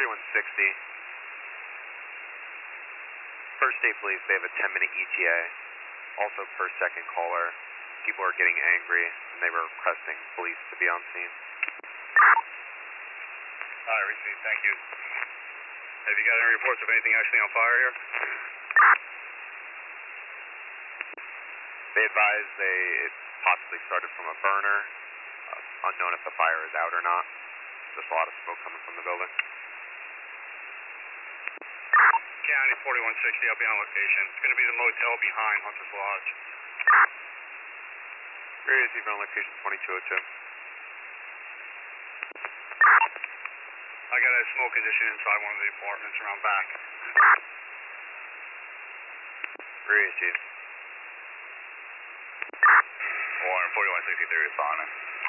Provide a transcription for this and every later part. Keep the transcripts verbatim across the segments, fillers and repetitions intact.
forty-one sixty. First State Police, they have a ten minute E T A. Also per second caller. People are getting angry and they were requesting police to be on scene. Alright, received, thank you. Have you got any reports of anything actually on fire here? They advise they it possibly started from a burner. Uh, unknown if the fire is out or not. There's a lot of smoke coming from the building. County forty-one sixty, I'll be on location. It's going to be the motel behind Hunter's Lodge. We're receiving on location twenty-two oh two. I got a smoke condition inside one of the apartments around back. We're receiving. Warren, forty-one sixty-three responding.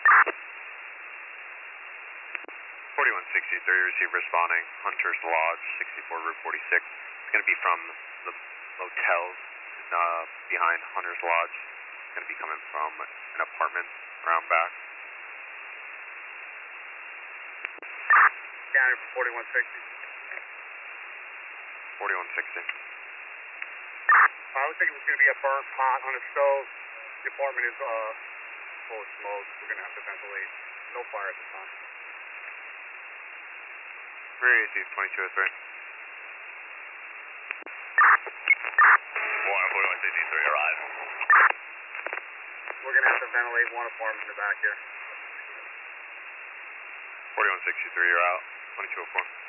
forty-one sixty-three, receive responding. Hunter's Lodge, sixty-four Route forty-six. It's going to be from the motels uh, behind Hunter's Lodge. It's going to be coming from an apartment around back. County for forty-one sixty. forty-one sixty. I was thinking it was going to be a burnt pot on a stove. The apartment is uh, full of smoke. We're going to have to ventilate. No fire at the time. We're received twenty-two oh three. Warren, forty-one sixty-three, arrive. We're going to have to ventilate one apartment in the back here. forty-one sixty-three, you're out. twenty-two oh four.